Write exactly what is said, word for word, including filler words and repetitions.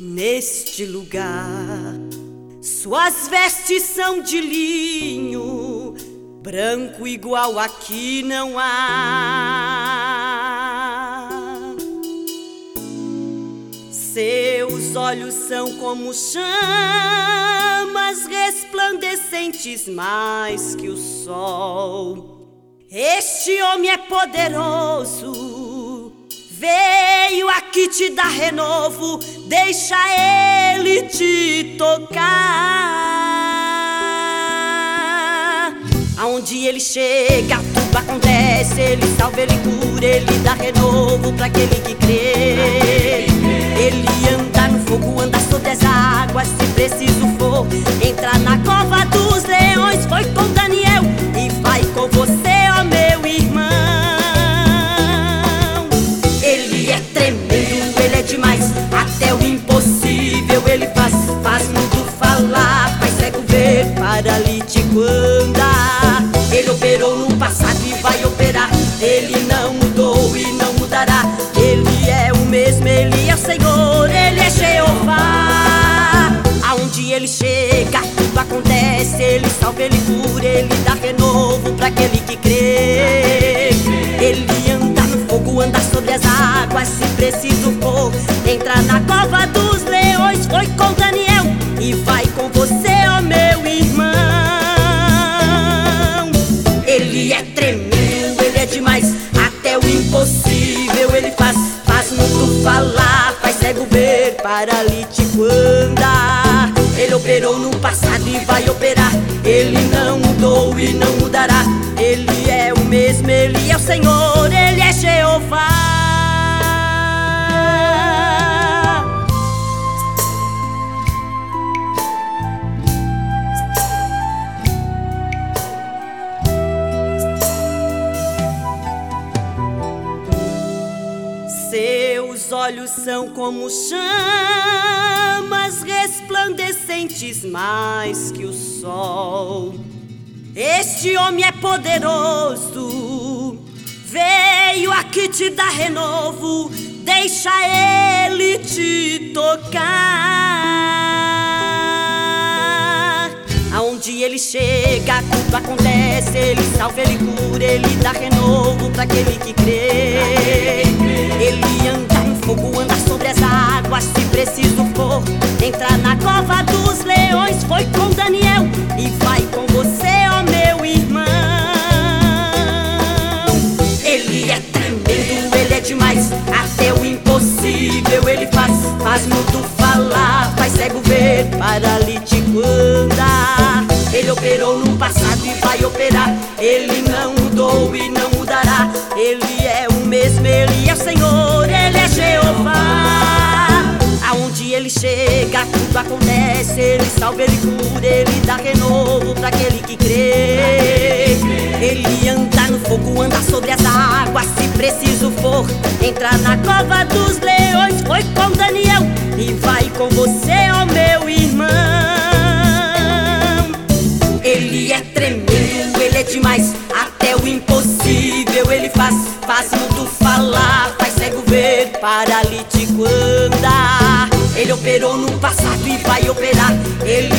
neste lugar. Suas vestes são de linho, branco igual aqui não há. Seus olhos são como chamas resplandecentes mais que o sol. Este homem é poderoso, veio aqui te dar renovo, deixa ele te tocar. Aonde ele chega, tudo acontece, ele salva, ele cura, ele dá renovo pra aquele que crê. Ele anda no fogo, anda sobre as águas, se preciso for, entra na cova dos leões, foi com Daniel e vai com você, ó meu irmão. Ele é tremendo, ele é demais, até o impossível ele faz. Faz mudo falar, faz cego ver, paralítico andar. Ele operou no passado e vai operar, ele não mudou e não mudará. Ele é o mesmo, ele é o Senhor, ele é Jeová. Aonde ele chega, tudo acontece, ele salva, ele cura, ele dá renovo pra aquele que crê. Ele anda no fogo, anda sobre as águas, se preciso for, entra na cova dos leões, foi com Daniel e vai com você, ó meu irmão. Ele é tremendo, ele é demais, até o impossível ele faz. Faz mudo falar, faz cego ver, paralítico andar. Ele operou no passado e vai operar, ele não mudou e não mudará. Ele é o mesmo, ele é o Senhor, ele é Jeová. Seus olhos são como chamas resplandecentes mais que o sol. Este homem é poderoso, veio aqui te dar renovo, deixa ele te tocar. Aonde ele chega, tudo acontece, ele salva, ele cura, ele dá renovo pra aquele que crê. Ele anda no fogo, anda sobre as águas, se preciso for, entra na cova dos leões, foi com Daniel e vai com você, ó meu irmão. Ele é tremendo, ele é demais, até o impossível ele faz. Faz mudo falar, faz cego ver, paralítico andar. Ele operou no passado e vai operar, ele não mudou e não mudará. Ele é o mesmo, ele é o Senhor, ele é Jeová. Aonde ele chega, tudo acontece, ele salva, ele cura, ele dá renovo pra aquele que crê. Ele anda no fogo, anda sobre as águas, se preciso for, entra na cova dos leões, foi com Daniel e vai com você, ó meu irmão. Ele é tremendo, ele é demais, até o impossível ele faz. Faz mudo falar, faz cego ver, paralítico andar. Ele operou no passado e vai operar, ele